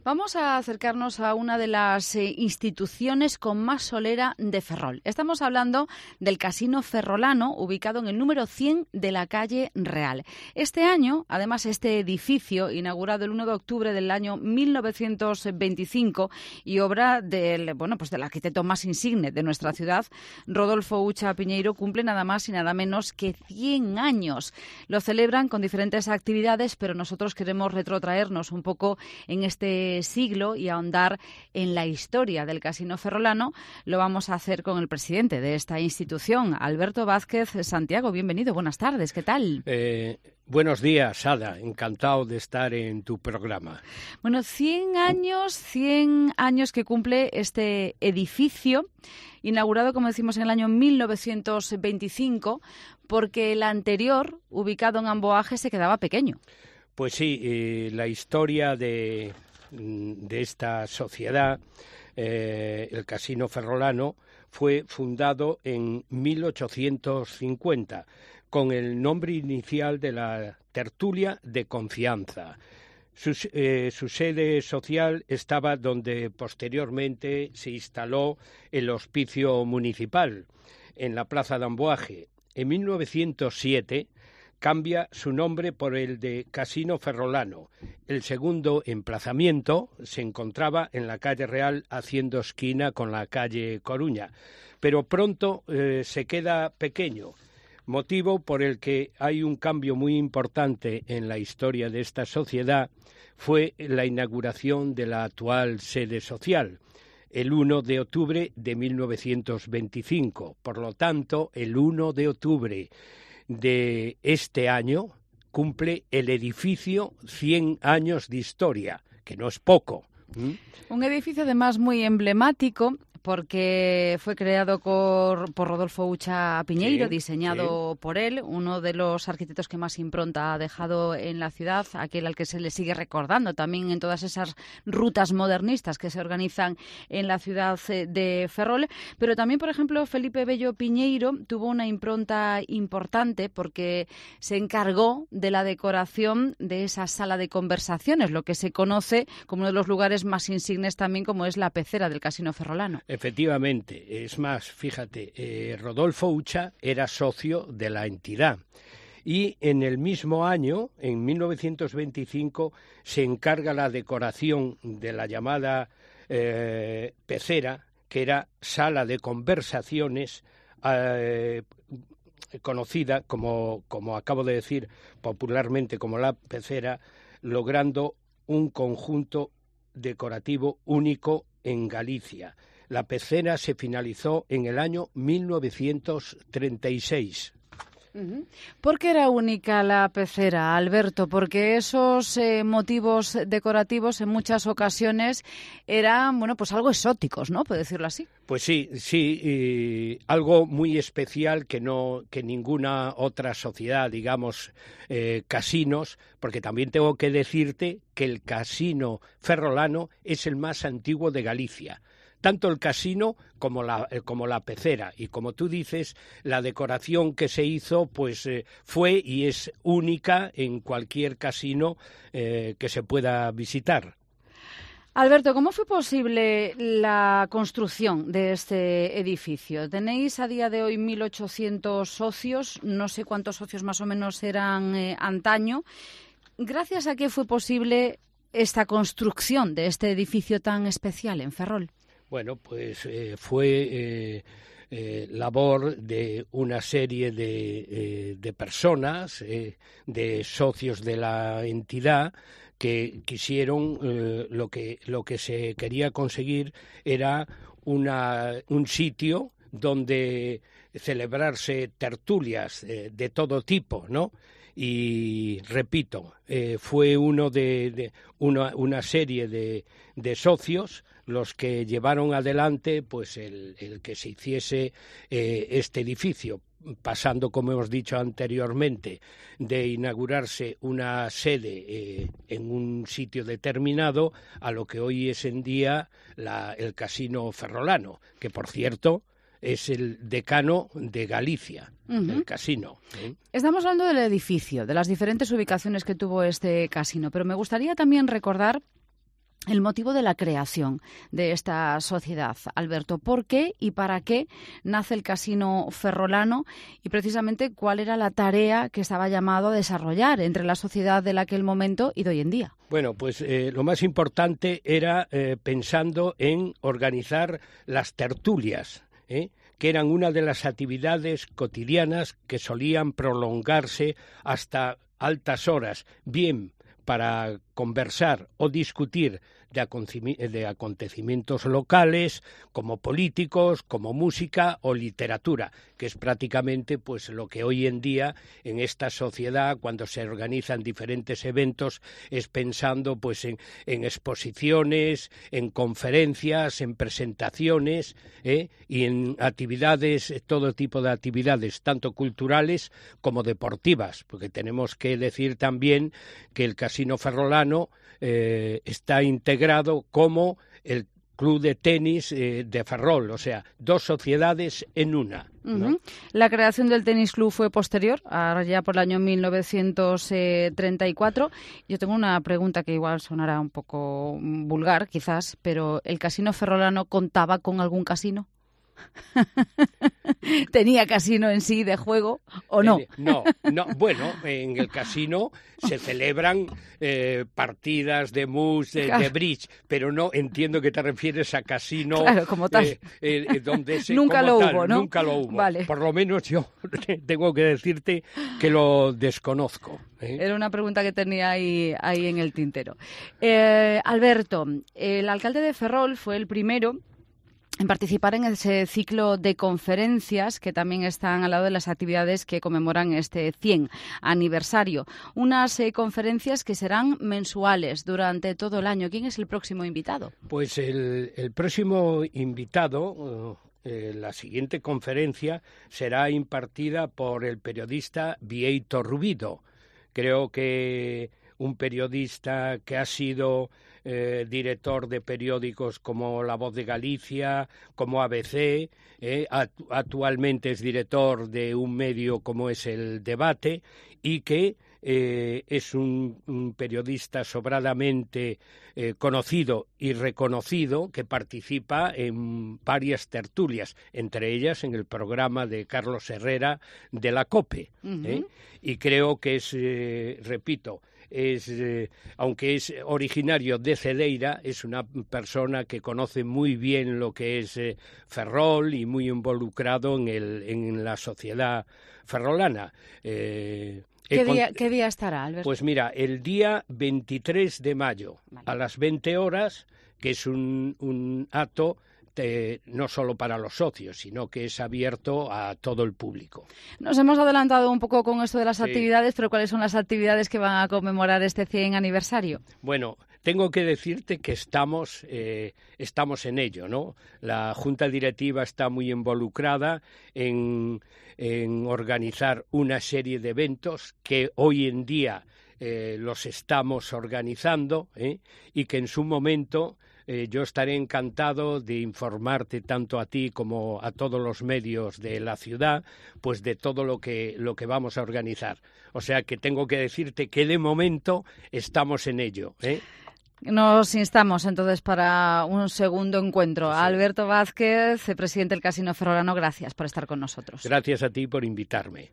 Vamos a acercarnos a una de las instituciones con más solera de Ferrol. Estamos hablando del Casino Ferrolano, ubicado en el número 100 de la calle Real. Este año, además, este edificio, inaugurado el 1 de octubre del año 1925 y obra del arquitecto más insigne de nuestra ciudad, Rodolfo Ucha Piñeiro, cumple nada más y nada menos que 100 años. Lo celebran con diferentes actividades, pero nosotros queremos retrotraernos un poco en este siglo y ahondar en la historia del Casino Ferrolano. Lo vamos a hacer con el presidente de esta institución, Alberto Vázquez Santiago. Bienvenido, buenas tardes, ¿qué tal? Buenos días, Ada, encantado de estar en tu programa. Bueno, 100 años que cumple este edificio, inaugurado, como decimos, en el año 1925, porque el anterior, ubicado en Amboaje, se quedaba pequeño. Pues sí, la historia de esta sociedad, el Casino Ferrolano, fue fundado en 1850 con el nombre inicial de la Tertulia de Confianza. Su sede social estaba donde posteriormente se instaló el hospicio municipal, en la Plaza de Amboaje. En 1907 cambia su nombre por el de Casino Ferrolano. El segundo emplazamiento se encontraba en la calle Real, haciendo esquina con la calle Coruña, pero pronto se queda pequeño, motivo por el que hay un cambio muy importante en la historia de esta sociedad. Fue la inauguración de la actual sede social, el 1 de octubre de 1925. Por lo tanto, el 1 de octubre de este año cumple el edificio 100 años de historia, que no es poco. Un edificio además muy emblemático, porque fue creado por Rodolfo Ucha Piñeiro, diseñado por él, uno de los arquitectos que más impronta ha dejado en la ciudad, aquel al que se le sigue recordando también en todas esas rutas modernistas que se organizan en la ciudad de Ferrol. Pero también, por ejemplo, Felipe Bello Piñeiro tuvo una impronta importante porque se encargó de la decoración de esa sala de conversaciones, lo que se conoce como uno de los lugares más insignes también, como es la pecera del Casino Ferrolano. Efectivamente, es más, fíjate, Rodolfo Ucha era socio de la entidad y en el mismo año, en 1925, se encarga la decoración de la llamada pecera, que era sala de conversaciones, conocida como acabo de decir popularmente como la pecera, logrando un conjunto decorativo único en Galicia. La pecera se finalizó en el año 1936. ¿Por qué era única la pecera, Alberto? Porque esos motivos decorativos en muchas ocasiones eran, pues algo exóticos, ¿no? Puedo decirlo así. Pues sí, algo muy especial que ninguna otra sociedad, digamos, casinos, porque también tengo que decirte que el Casino Ferrolano es el más antiguo de Galicia. Tanto el casino como la pecera. Y como tú dices, la decoración que se hizo pues fue y es única en cualquier casino que se pueda visitar. Alberto, ¿cómo fue posible la construcción de este edificio? Tenéis a día de hoy 1.800 socios, no sé cuántos socios más o menos eran antaño. ¿Gracias a qué fue posible esta construcción de este edificio tan especial en Ferrol? Bueno, pues fue labor de una serie de personas, de socios de la entidad, que quisieron, lo que se quería conseguir era un sitio donde celebrarse tertulias de todo tipo, ¿no? Y repito, fue una serie de socios los que llevaron adelante pues el que se hiciese este edificio, pasando, como hemos dicho anteriormente, de inaugurarse una sede en un sitio determinado a lo que hoy es en día el Casino Ferrolano, que por cierto es el decano de Galicia, el casino. Estamos hablando del edificio, de las diferentes ubicaciones que tuvo este casino, pero me gustaría también recordar el motivo de la creación de esta sociedad. Alberto, ¿por qué y para qué nace el Casino Ferrolano y precisamente cuál era la tarea que estaba llamado a desarrollar entre la sociedad de aquel momento y de hoy en día? Bueno, pues lo más importante era pensando en organizar las tertulias, que eran una de las actividades cotidianas que solían prolongarse hasta altas horas, bien para conversar o discutir de acontecimientos locales, como políticos, como música o literatura, que es prácticamente pues lo que hoy en día en esta sociedad, cuando se organizan diferentes eventos, es pensando pues en exposiciones, en conferencias, en presentaciones, y en actividades, todo tipo de actividades, tanto culturales como deportivas, porque tenemos que decir también que el Casino Ferrolano está integrado como el Club de Tenis de Ferrol, o sea, dos sociedades en una, ¿no? Uh-huh. La creación del Tenis Club fue posterior, ya por el año 1934. Yo tengo una pregunta que igual sonará un poco vulgar, quizás, pero ¿el Casino Ferrolano contaba con algún casino? ¿Tenía casino en sí de juego o no? No. Bueno, en el casino se celebran partidas de mus, de bridge, pero no entiendo que te refieres a casino. Claro, como tal. Donde Nunca lo tal, hubo, ¿no? Nunca lo hubo. Vale. Por lo menos yo tengo que decirte que lo desconozco. Era una pregunta que tenía ahí en el tintero. Alberto, el alcalde de Ferrol fue el primero en participar en ese ciclo de conferencias que también están al lado de las actividades que conmemoran este 100 aniversario. Unas conferencias que serán mensuales durante todo el año. ¿Quién es el próximo invitado? Pues el próximo invitado, la siguiente conferencia, será impartida por el periodista Bieito Rubido. Creo que un periodista que ha sido director de periódicos como La Voz de Galicia, como ABC, actualmente es director de un medio como es El Debate, y que es un periodista sobradamente conocido y reconocido, que participa en varias tertulias, entre ellas en el programa de Carlos Herrera de la COPE. Uh-huh. Y creo que es, repito, aunque es originario de Cedeira, es una persona que conoce muy bien lo que es Ferrol y muy involucrado en la sociedad ferrolana. ¿Qué día estará, Alberto? Pues mira, el día 23 de mayo, vale, a las 20 horas, que es un acto no solo para los socios, sino que es abierto a todo el público. Nos hemos adelantado un poco con esto de las actividades, pero ¿cuáles son las actividades que van a conmemorar este 100 aniversario? Bueno, tengo que decirte que estamos en ello, ¿no? La Junta Directiva está muy involucrada en organizar una serie de eventos que hoy en día los estamos organizando, y que en su momento yo estaré encantado de informarte tanto a ti como a todos los medios de la ciudad, pues de todo lo que vamos a organizar. O sea que tengo que decirte que de momento estamos en ello, Nos instamos entonces para un segundo encuentro. Sí. Alberto Vázquez, presidente del Casino Ferrolano, gracias por estar con nosotros. Gracias a ti por invitarme.